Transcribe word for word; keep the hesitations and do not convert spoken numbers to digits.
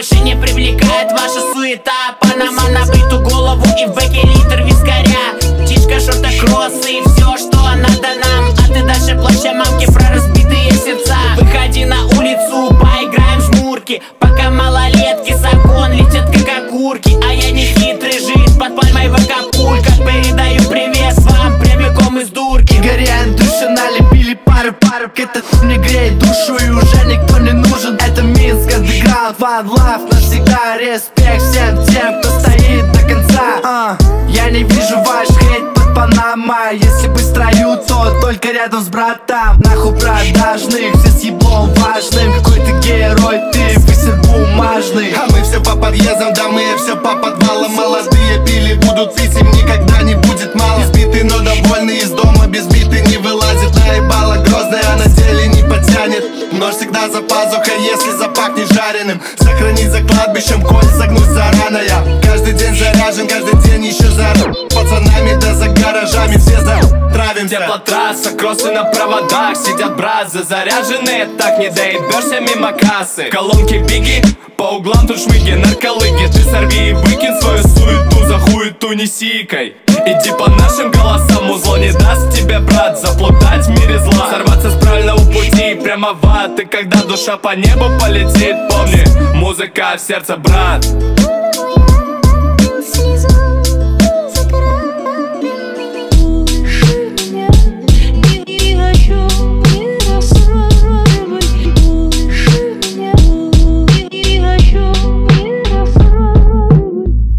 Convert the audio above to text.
больше не привлекает ваша суета. Панама на бриту голову и в бэке литр вискаря. Птичка, шорта-кроссы и все, что надо нам. А ты дальше плачь о мамке про разбитые сердца. Выходи на улицу, поиграем в жмурки, пока малолетки с окон летят как окурки. А я не хитрый, жизнь под пальмой в Акапулько. Передаю привет вам прямиком из дурки. Горяем души, налепили пару-пару. Этот мне греет душу и уже никто не нужен. Это Минск, андеграунд, one love навсегда. Респект всем тем, кто стоит до конца. uh, Я не вижу ваш хейт под Панамой. Если быть в строю, то только рядом с братом. Нахуй продажных, все с еблом важным. Какой ты герой, ты высер бумажный. А мы все по подъездам, да мы все по подвалам. Молодые пили, будут пить, им никогда не будет мало. Избитый, но довольный, из дома без биты не вылазит. Наебала грозная, а на деле не потянет. Нож всегда за пазухой, если запахнет жареным. Сохранить за кладбищем, коль загнуть зараная. Каждый день заряжен, каждый день еще за пацанами, да за гаражами все затравимся. Теплотрасса, кроссы на проводах, сидят бразы заряженные, так не доебешься мимо кассы. Колонки биги, по углам тут шмыги, нарколыги. Ты сорви и выкинь свою суету, за хуету не сикай. Иди по нашим голосам, музло не даст тебе, брат, заплутать в мире зла. Сорваться с правильного пути прямо в ад. И когда душа по небу полетит, помни, музыка в сердце, брат.